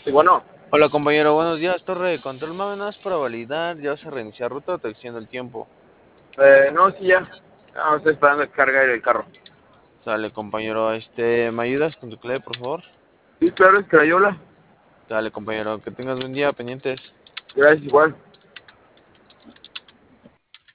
Sí, bueno, Hola compañero, buenos días, torre de control, más o menos para validar, ya vas a reiniciar ruta o te extiendo el tiempo. no, sí, ya. Ah, estoy esperando que cargue el carro. Sale compañero, ¿me ayudas con tu clave por favor? Sí, claro, es Crayola. Dale compañero, que tengas buen día, pendientes. Gracias, igual.